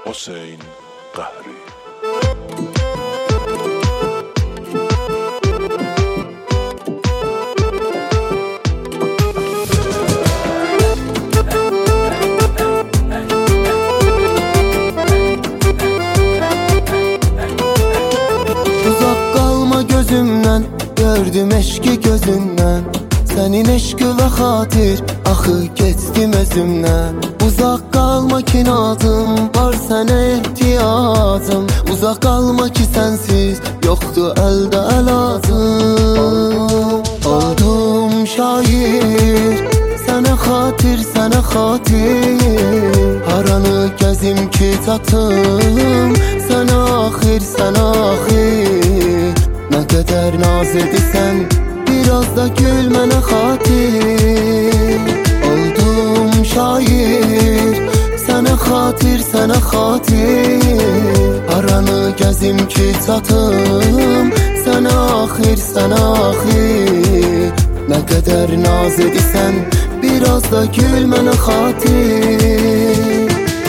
Hüseyn Qəhri. Uzak qalma gözümdən, gördüm eşki gözündən. Sənin eşqi və xatir, axı keçdim özümdən. Uzaq qalma ki nazım, var sənə ehtiyacım. Uzaq qalma ki sənsiz, yoxdur əldə əlacım. Oldum şair, sənə xatir, sənə xatir. Haranı gəzim ki çatım, sənə axir, sənə axir. Nə qədər naz edirsən, biraz da gül mənə xatir. Oldum şair, sənə xatir, sənə xatir. Haranı gəzim ki çatım, sənə axir, sənə axir. Nə qədər naz edirsən, biraz da gül mənə xatir.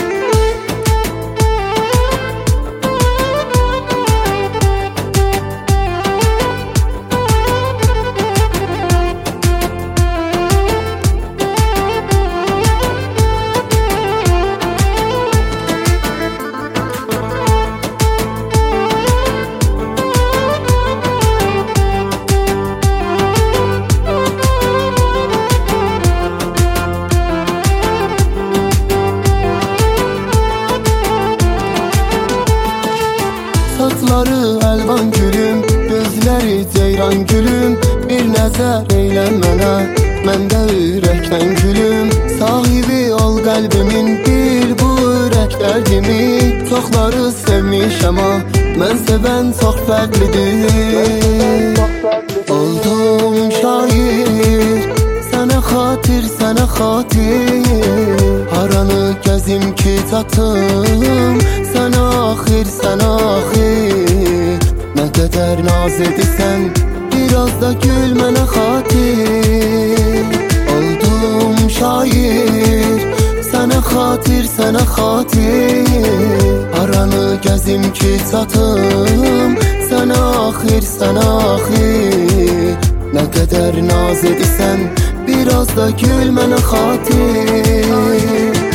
Saçları əlvan gülüm, gözləri ceyran gülüm. Bir nəzər eylə mənə, mən də ürəkdən gülüm. Sahibi ol qəlbimin, bil bu ürək dərdimi. Çoxları sevmişəm ha, mən sevən çox fərqlidir. Oldum şair, sənə xatir, sənə xatir. Haranı gəzim ki çatım, sənə axir, sənə axir. Nə qədər naz edirsən, biraz da gül mənə xatir. Oldum şair, sənə xatir, sənə xatir. Haranı gəzim ki çatım, sənə axir, sənə axir. Nə qədər naz edirsən, biraz da gül mənə xatir.